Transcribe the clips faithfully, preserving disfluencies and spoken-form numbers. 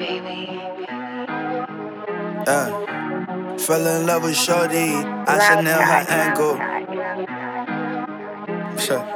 Uh, fell in love with Shorty. I Chanel her ankle. Sure.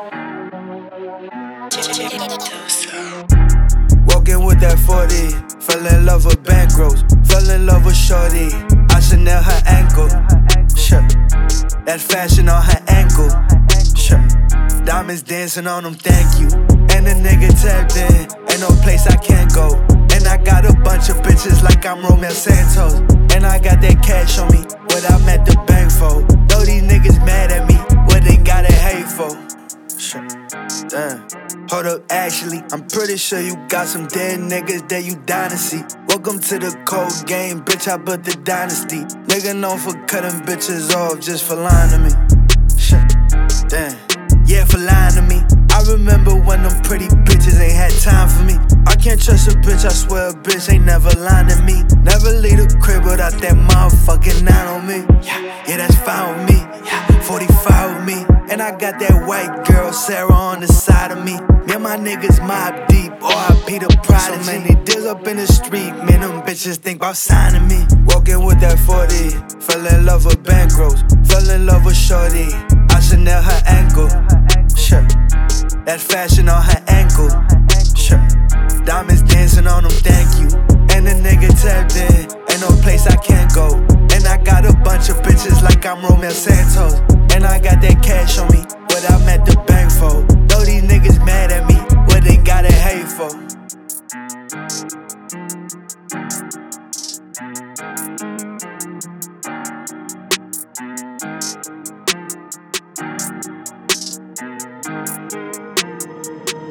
Walking with that forty. Fell in love with bankrolls. Fell in love with Shorty. I Chanel her ankle. Sure. That fashion on her ankle. Sure. Diamonds dancing on them, thank you. And the nigga tapped in. Ain't no place I can't go. And I got a bunch of bitches like I'm Romeo Santos. And I got that cash on me, what I'm at the bank for. Though these niggas mad at me, what they gotta hate for. Sure. Damn. Hold up, actually, I'm pretty sure you got some dead niggas that you dying to see. Welcome to the cold game, bitch, I built the dynasty. Nigga known for cutting bitches off just for lying to me. Sure. Damn. Yeah, for lying to me. I remember when them pretty bitches ain't had time for me. I can't trust a bitch, I swear a bitch ain't never lying to me. Never leave the crib without that motherfucking nine on me. Yeah, yeah, that's fine with me. Yeah, forty-five with me. And I got that white girl, Sarah, on the side of me. Me and my niggas mob deep, or I be the prodigy. So many deals up in the street, man, them bitches think about signing me. Walking with that forty, fell in love with bankrolls. Fell in love with Shorty, I Chanel her ankle. Sure. That fashion on her ankle.